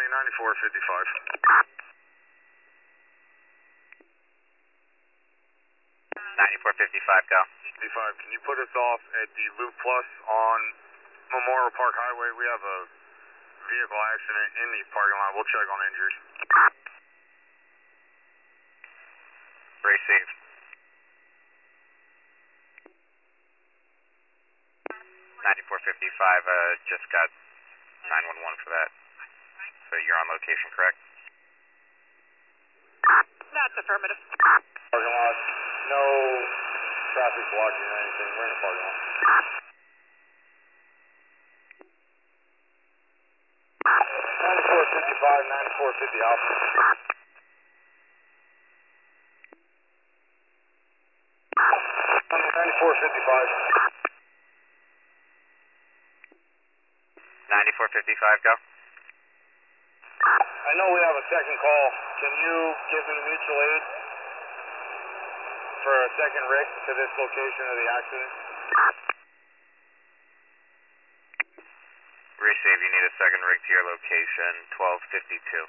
County, 9455. 9455, go. 55, can you put us off at the Loop Plus on Memorial Park Highway? We have a vehicle accident in the parking lot. We'll check on injuries. Receive. 9455, just got 911 for that. So you're on location, correct? That's affirmative. Parking lot, no traffic blocking or anything. We're in the parking lot. 9455, 9450 Alpha. 9455. 9455, go. I know we have a second call. Can you give me mutual aid for a second rig to this location of the accident? Receive, you need a second rig to your location, 1252.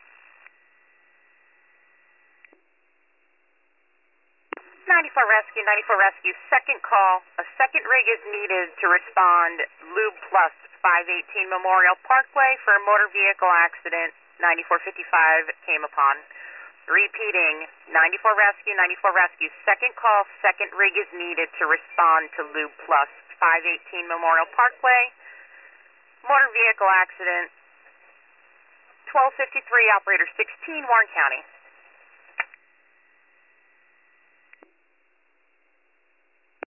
94 Rescue, second call. A second rig is needed to respond Lube Plus 518 Memorial Parkway for a motor vehicle accident 9455 came upon. Repeating, 94 Rescue, second call, second rig is needed to respond to Lube Plus 518 Memorial Parkway. Motor vehicle accident 1253, operator 16, Warren County.